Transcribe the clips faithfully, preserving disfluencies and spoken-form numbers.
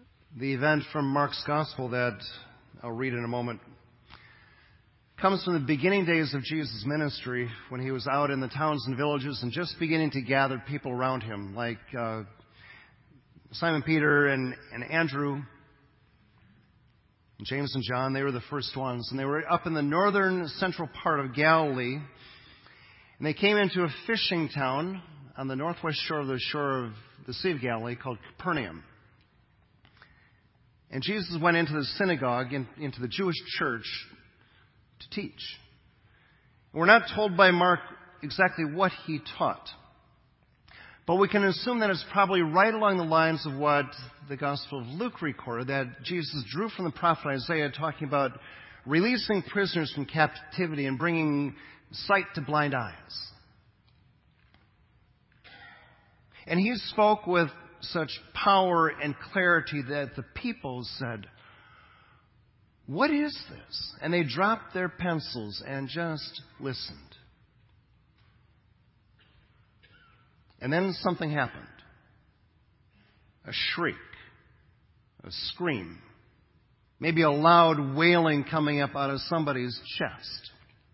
The event from Mark's Gospel that I'll read in a moment comes from the beginning days of Jesus' ministry, when he was out in the towns and villages and just beginning to gather people around him, like uh, Simon Peter and, and Andrew, and James and John. They were the first ones. And they were up in the northern central part of Galilee. And they came into a fishing town on the northwest shore of the shore of the Sea of Galilee called Capernaum. And Jesus went into the synagogue, in, into the Jewish church, to teach. We're not told by Mark exactly what he taught, but we can assume that it's probably right along the lines of what the Gospel of Luke recorded, that Jesus drew from the prophet Isaiah, talking about releasing prisoners from captivity and bringing sight to blind eyes. And he spoke with such power and clarity that the people said, "What is this?" And they dropped their pencils and just listened. And then something happened. A shriek, a scream, maybe a loud wailing coming up out of somebody's chest.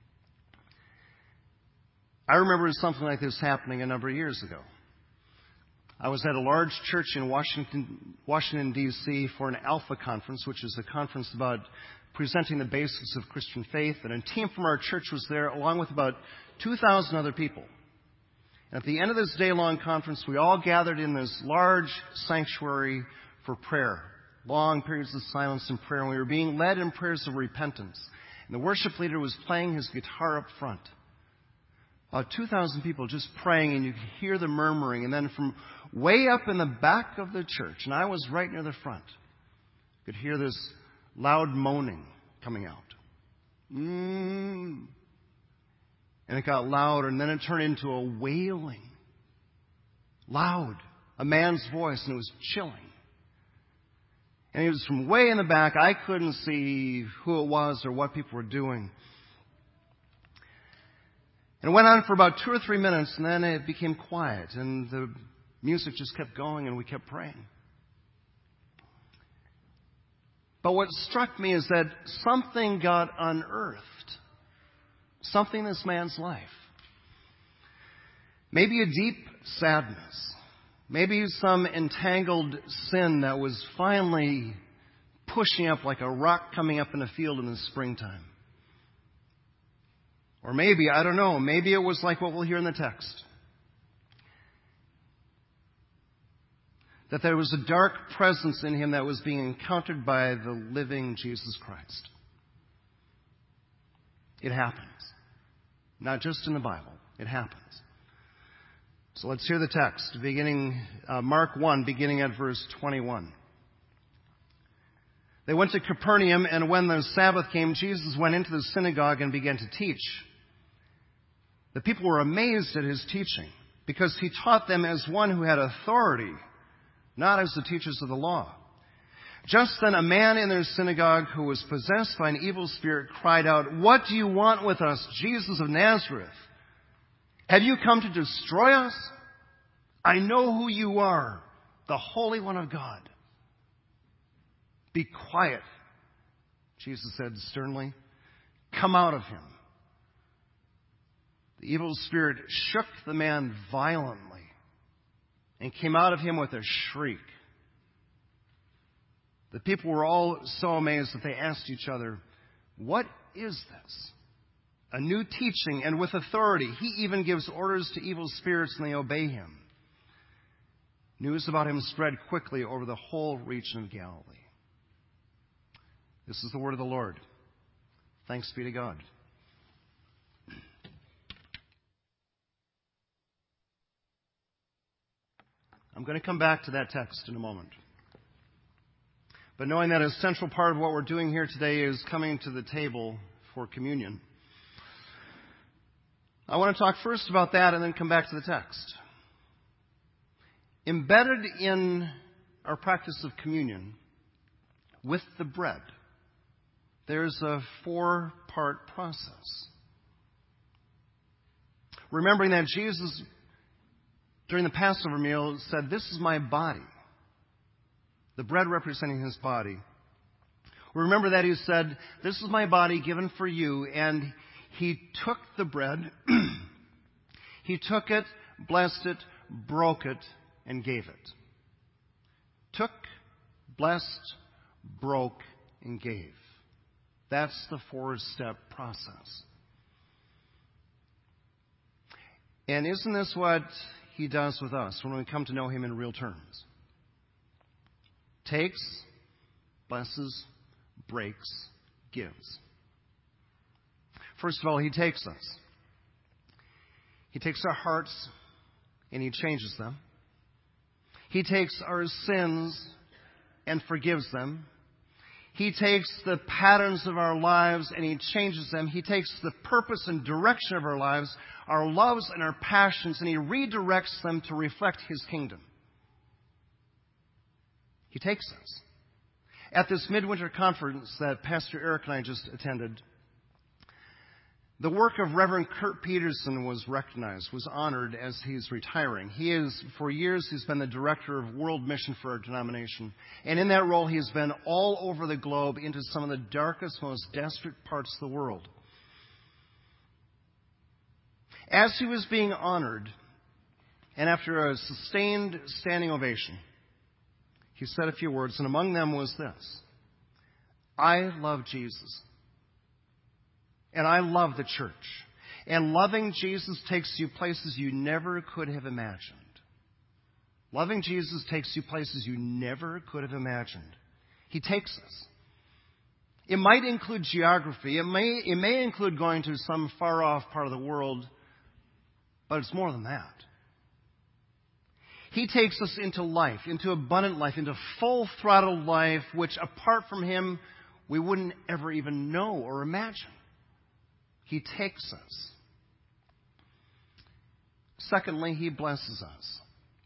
I remember something like this happening a number of years ago. I was at a large church in Washington, Washington, D C for an Alpha conference, which is a conference about presenting the basics of Christian faith. And a team from our church was there, along with about two thousand other people. And at the end of this day-long conference, we all gathered in this large sanctuary for prayer. Long periods of silence and prayer. And we were being led in prayers of repentance. And the worship leader was playing his guitar up front. About two thousand people just praying, and you could hear the murmuring. And then from way up in the back of the church, and I was right near the front, you could hear this loud moaning coming out. Mm. And it got louder, and then it turned into a wailing. Loud. A man's voice, and it was chilling. And it was from way in the back. I couldn't see who it was or what people were doing. And it went on for about two or three minutes, and then it became quiet, and the music just kept going, and we kept praying. But what struck me is that something got unearthed. Something in this man's life. Maybe a deep sadness. Maybe some entangled sin that was finally pushing up like a rock coming up in a field in the springtime. Or maybe, I don't know, maybe it was like what we'll hear in the text. That there was a dark presence in him that was being encountered by the living Jesus Christ. It happens. Not just in the Bible. It happens. So let's hear the text, beginning uh, Mark one, beginning at verse twenty-one. They went to Capernaum, and when the Sabbath came, Jesus went into the synagogue and began to teach. The people were amazed at his teaching, because he taught them as one who had authority, not as the teachers of the law. Just then a man in their synagogue who was possessed by an evil spirit cried out, "What do you want with us, Jesus of Nazareth? Have you come to destroy us? I know who you are, the Holy One of God." "Be quiet," Jesus said sternly. "Come out of him." The evil spirit shook the man violently and came out of him with a shriek. The people were all so amazed that they asked each other, "What is this? A new teaching and with authority. He even gives orders to evil spirits and they obey him." News about him spread quickly over the whole region of Galilee. This is the word of the Lord. Thanks be to God. I'm going to come back to that text in a moment. But knowing that a central part of what we're doing here today is coming to the table for communion, I want to talk first about that and then come back to the text. Embedded in our practice of communion with the bread, there's a four-part process. Remembering that Jesus, during the Passover meal, said, "This is my body." the bread representing his body. Remember that he said, "This is my body given for you." And he took the bread, he took it, blessed it, broke it, and gave it. Took, blessed, broke, and gave. That's the four-step process. And isn't this what he does with us when we come to know him in real terms? Takes, blesses, breaks, gives. First of all, he takes us. He takes our hearts and he changes them. He takes our sins and forgives them. He takes the patterns of our lives and he changes them. He takes the purpose and direction of our lives, our loves and our passions, and he redirects them to reflect his kingdom. He takes us. At this midwinter conference that Pastor Eric and I just attended, the work of Reverend Kurt Peterson was recognized, was honored as he's retiring. He is, for years, he's been the director of world mission for our denomination. And in that role, he has been all over the globe into some of the darkest, most desperate parts of the world. As he was being honored, and after a sustained standing ovation, he said a few words, and among them was this: "I love Jesus. And I love the church. And loving Jesus takes you places you never could have imagined." Loving Jesus takes you places you never could have imagined. He takes us. It might include geography. It may, it may include going to some far-off part of the world, but it's more than that. He takes us into life, into abundant life, into full-throttle life, which apart from him, we wouldn't ever even know or imagine. He takes us. Secondly, he blesses us.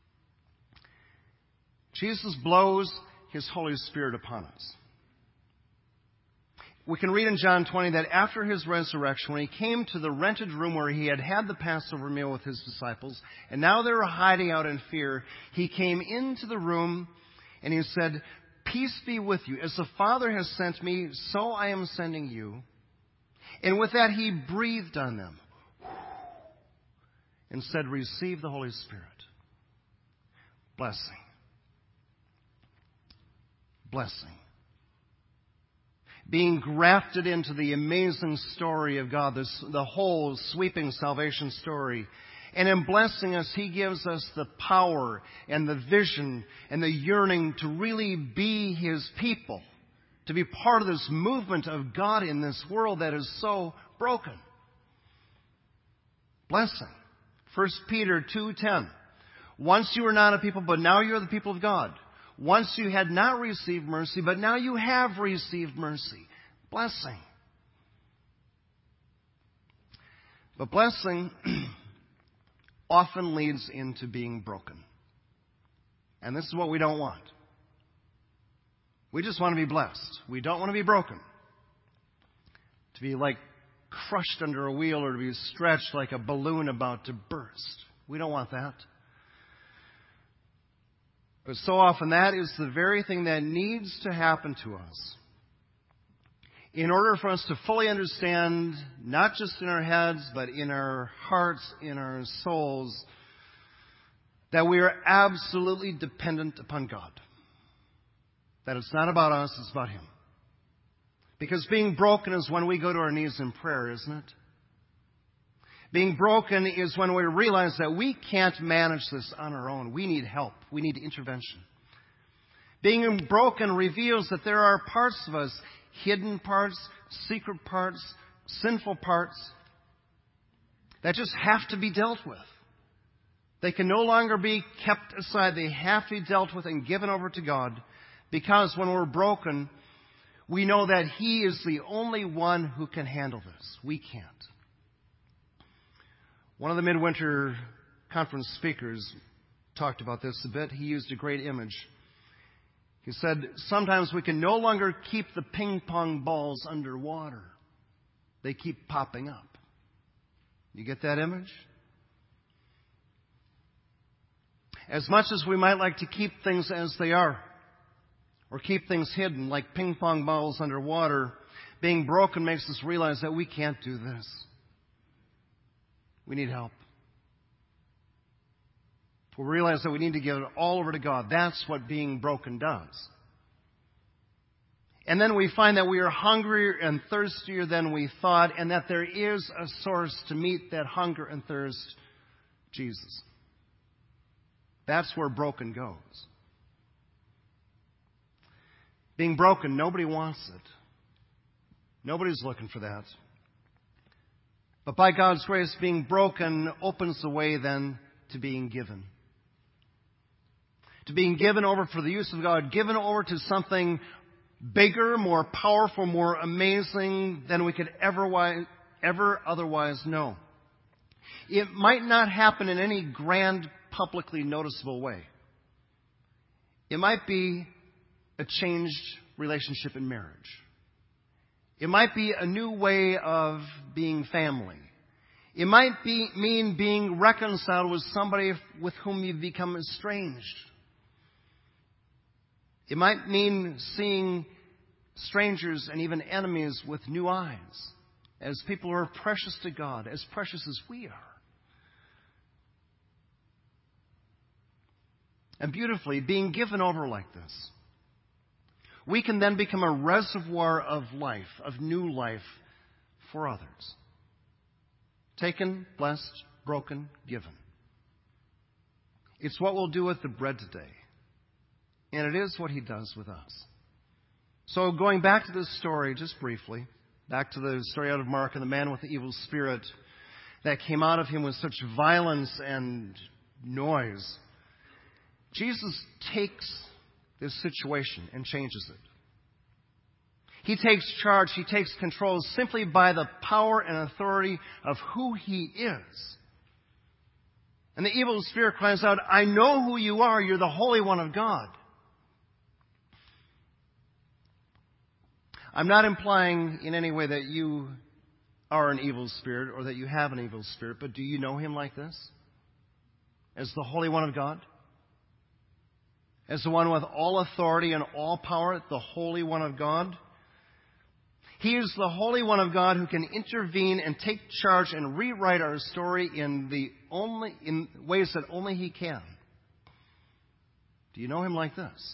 Jesus blows his Holy Spirit upon us. We can read in John twenty that after his resurrection, when he came to the rented room where he had had the Passover meal with his disciples, and now they were hiding out in fear, he came into the room and he said, "Peace be with you. As the Father has sent me, so I am sending you." And with that, he breathed on them and said, "Receive the Holy Spirit." Blessing. Blessing. Being grafted into the amazing story of God, this, the whole sweeping salvation story. And in blessing us, he gives us the power and the vision and the yearning to really be his people, to be part of this movement of God in this world that is so broken. Blessing. First Peter two ten. "Once you were not a people, but now you are the people of God. Once you had not received mercy, but now you have received mercy." Blessing. But blessing often leads into being broken. And this is what we don't want. We just want to be blessed. We don't want to be broken. To be like crushed under a wheel or to be stretched like a balloon about to burst. We don't want that. But so often that is the very thing that needs to happen to us in order for us to fully understand, not just in our heads, but in our hearts, in our souls, that we are absolutely dependent upon God. That it's not about us, it's about him. Because being broken is when we go to our knees in prayer, isn't it? Being broken is when we realize that we can't manage this on our own. We need help. We need intervention. Being broken reveals that there are parts of us, hidden parts, secret parts, sinful parts, that just have to be dealt with. They can no longer be kept aside. They have to be dealt with and given over to God. Because when we're broken, we know that he is the only one who can handle this. We can't. One of the midwinter conference speakers talked about this a bit. He used a great image. He said, sometimes we can no longer keep the ping pong balls underwater. They keep popping up. You get that image? As much as we might like to keep things as they are, or keep things hidden like ping pong balls underwater. Being broken makes us realize that we can't do this. We need help. We realize that we need to give it all over to God. That's what being broken does. And then we find that we are hungrier and thirstier than we thought, and that there is a source to meet that hunger and thirst, Jesus. That's where broken goes. Being broken, nobody wants it. Nobody's looking for that. But by God's grace, being broken opens the way then to being given. To being given over for the use of God, given over to something bigger, more powerful, more amazing than we could ever, ever otherwise know. It might not happen in any grand, publicly noticeable way. It might be a changed relationship in marriage. It might be a new way of being family. It might be, mean being reconciled with somebody with whom you've become estranged. It might mean seeing strangers and even enemies with new eyes, as people who are precious to God, as precious as we are. And beautifully, being given over like this, we can then become a reservoir of life, of new life for others. Taken, blessed, broken, given. It's what we'll do with the bread today. And it is what He does with us. So going back to this story, just briefly, back to the story out of Mark and the man with the evil spirit that came out of him with such violence and noise. Jesus takes this situation and changes it. He takes charge, He takes control simply by the power and authority of who He is. And the evil spirit cries out, I know who you are, you're the Holy One of God. I'm not implying in any way that you are an evil spirit or that you have an evil spirit, but do you know Him like this? As the Holy One of God? As the one with all authority and all power, the Holy One of God? He is the Holy One of God who can intervene and take charge and rewrite our story in the only in ways that only He can. Do you know Him like this?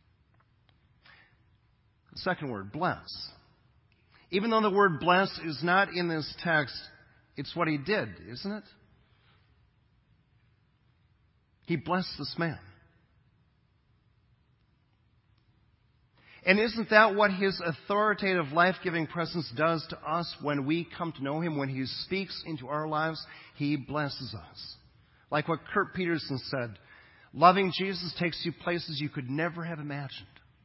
The second word, bless. Even though the word bless is not in this text, it's what He did, isn't it? He blessed this man. And isn't that what His authoritative, life-giving presence does to us when we come to know Him? When He speaks into our lives, He blesses us. Like what Kurt Peterson said, loving Jesus takes you places you could never have imagined.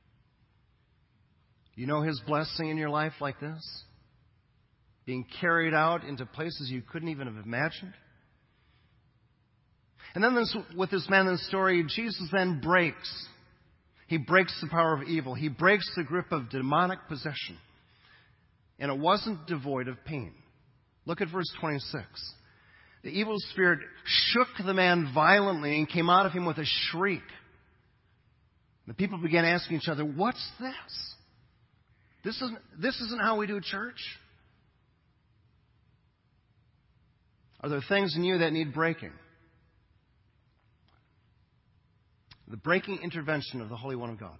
You know His blessing in your life like this? Being carried out into places you couldn't even have imagined? And then this, with this man in the story, Jesus then breaks. He breaks the power of evil. He breaks the grip of demonic possession. And it wasn't devoid of pain. Look at verse twenty-six. The evil spirit shook the man violently and came out of him with a shriek. The people began asking each other, what's this? This isn't, this isn't how we do church. Are there things in you that need breaking? The breaking intervention of the Holy One of God.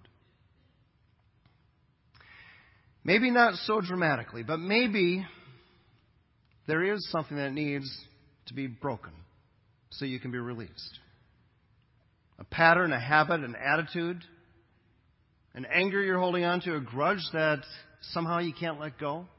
Maybe not so dramatically, but maybe there is something that needs to be broken so you can be released. A pattern, a habit, an attitude, an anger you're holding on to, a grudge that somehow you can't let go.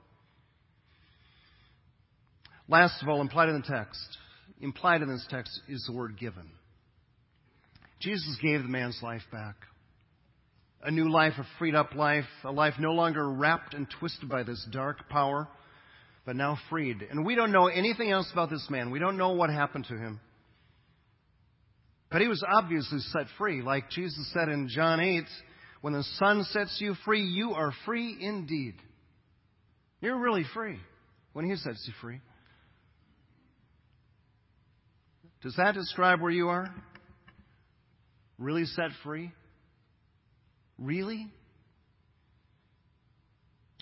Last of all, implied in the text, implied in this text is the word given. Jesus gave the man's life back. A new life, a freed up life, a life no longer wrapped and twisted by this dark power, but now freed. And we don't know anything else about this man. We don't know what happened to him. But he was obviously set free. Like Jesus said in John eight, when the Son sets you free, you are free indeed. You're really free when He sets you free. Does that describe where you are? Really set free? Really?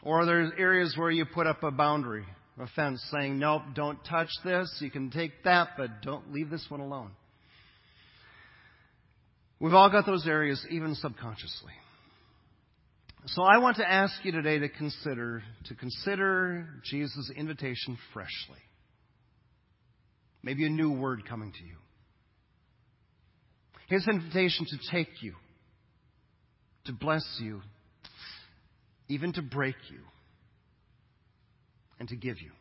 Or there's areas where you put up a boundary, a fence, saying, nope, don't touch this. You can take that, but don't leave this one alone. We've all got those areas, even subconsciously. So I want to ask you today to consider, to consider Jesus' invitation freshly. Maybe a new word coming to you. His invitation to take you, to bless you, even to break you, and to give you.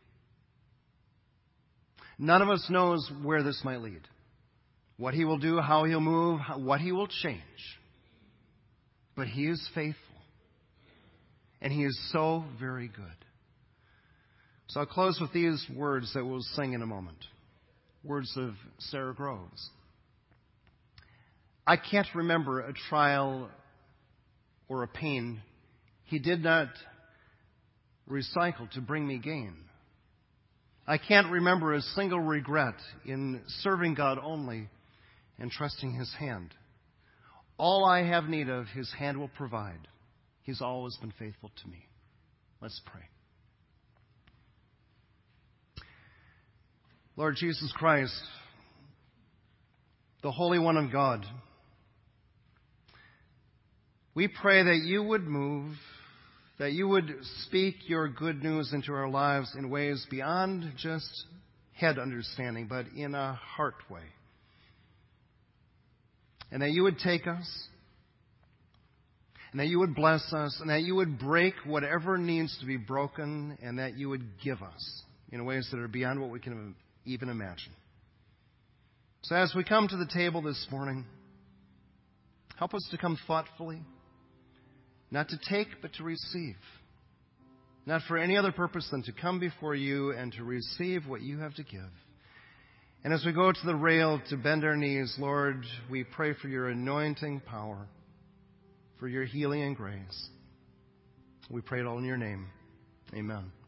None of us knows where this might lead. What He will do, how He'll move, what He will change. But He is faithful. And He is so very good. So I'll close with these words that we'll sing in a moment. Words of Sarah Groves. I can't remember a trial or a pain He did not recycle to bring me gain. I can't remember a single regret in serving God only and trusting His hand. All I have need of, His hand will provide. He's always been faithful to me. Let's pray. Lord Jesus Christ, the Holy One of God, we pray that You would move, that You would speak Your good news into our lives in ways beyond just head understanding, but in a heart way. And that You would take us, and that You would bless us, and that You would break whatever needs to be broken, and that You would give us in ways that are beyond what we can even imagine. So as we come to the table this morning, help us to come thoughtfully, not to take, but to receive. Not for any other purpose than to come before You and to receive what You have to give. And as we go to the rail to bend our knees, Lord, we pray for Your anointing power, for Your healing and grace. We pray it all in Your name. Amen.